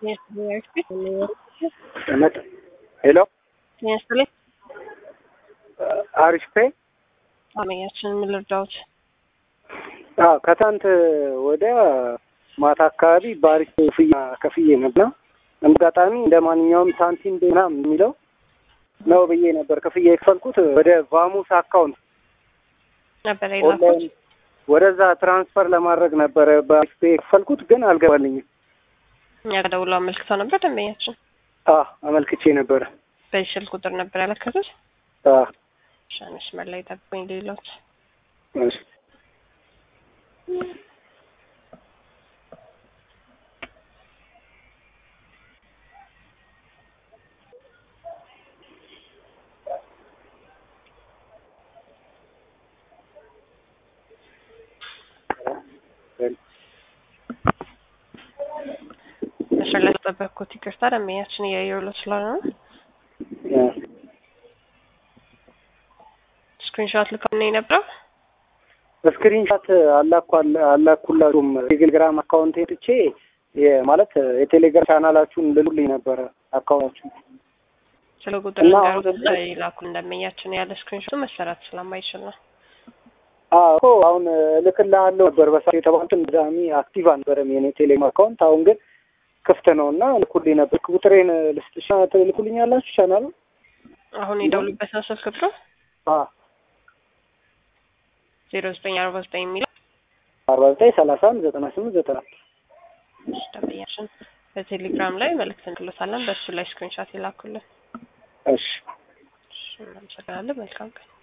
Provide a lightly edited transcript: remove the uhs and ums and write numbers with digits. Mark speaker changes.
Speaker 1: Yes, we are speaking.
Speaker 2: ሄሎ
Speaker 1: Yes, please.
Speaker 2: አሪፍ ነኝ።
Speaker 1: አመኛችን ምን ልርዳዎት?
Speaker 2: ከትናንት ወደ ማታ አካባቢ በአሪፍ ከፍዬ ነበር። አጋጣሚ እንደ ማንኛውም ሳንቲም ምናምን የሚለው ነው ብዬ ነበር ከፍዬ የከፈልኩት ወደ ቫሙስ አካውንት
Speaker 1: ነበር ይላኩት።
Speaker 2: ወደዛ ትራንስፈር ለማድረግ ነበር በአሪፍ የከፈልኩት ግን አልገባልኝም።
Speaker 1: እኛ ጋር ደውለው አመልክተው ነበር ደንበኛችን።
Speaker 2: አመልክቼ ነበር።
Speaker 1: በስልክ ቁጥር ነበር ያለከቱት። ሻንስ መላይ ጠብቁኝ ሌሎች
Speaker 2: እሺ
Speaker 1: መሰለኝ ተጠበቅኩት። ይቅርታ ደንበኛችን እያየሁለት ስለሆነ ስክሪንሾት ልከውልኝ ነበር።
Speaker 2: ስክሪንሾት አላኩላችሁም ቴሌግራም አካውንት ትቼ ማለት የቴሌግራም ቻናላችሁን ልሉልኝ ነበር አካውንታችሁ
Speaker 1: ስለ ቁጥር ጋር ይላኩ እንደመኛችን ያለ ስክሪንሾቱ መሰራት ስለማይችል ነው።
Speaker 2: እኮ አሁን ልክልሃለሁ ነበር በሳይት የተባሉትን ዳሚ አክቲቭ አንበረም የኔ ቴሌግራም አካውንት አሁን ግን ክፍት ነውና ልኩልኝ ነበር። ቁጥሬን ልስጥሽ ልኩልኛላችሁ ቻናሉ
Speaker 1: አሁን ይደውሉበት ነው ስልክ ቁጥሩ 0949 የሚለው
Speaker 2: 49319894
Speaker 1: ደንበኛችን በቴሌግራም ላይ መልእክት እንልካለን። በሱ ላይ ስክሪንሾት ይላኩልን።
Speaker 2: እሺ
Speaker 1: እናመሰግናለን። መልካም ቀን።